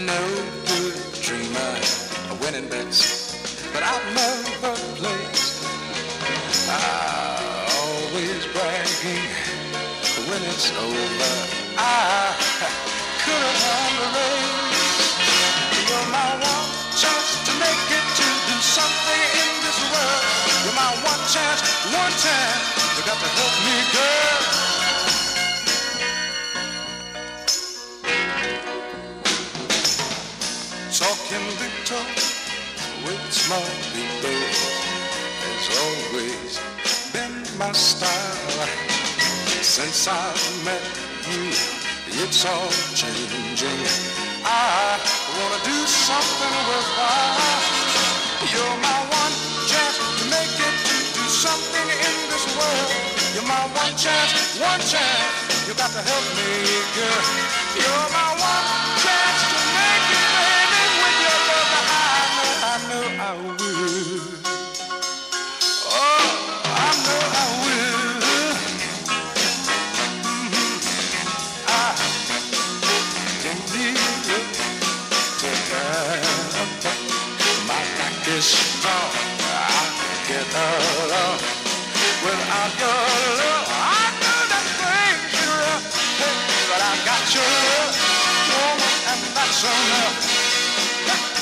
no good dreamer, winning bets, but I've never placed. Always bragging when it's over. I could have won the race. You're my one chance to make it, to do something in this world. You're my one chance, one chance. You got to help me, girl. Talking big talk with small people has always been my style. Since I've met you, it's all changing. I wanna do something worthwhile. You're my one chance to make it, to do something in this world. You're my one chance, one chance. You got to help me, girl. You're my one chance to make it, baby. With your love, I know I will. Oh, I know I will. I can leave it to God. My back is strong. I get along without your love. I know that things are rough, hey, but I got your love, woman, and that's enough.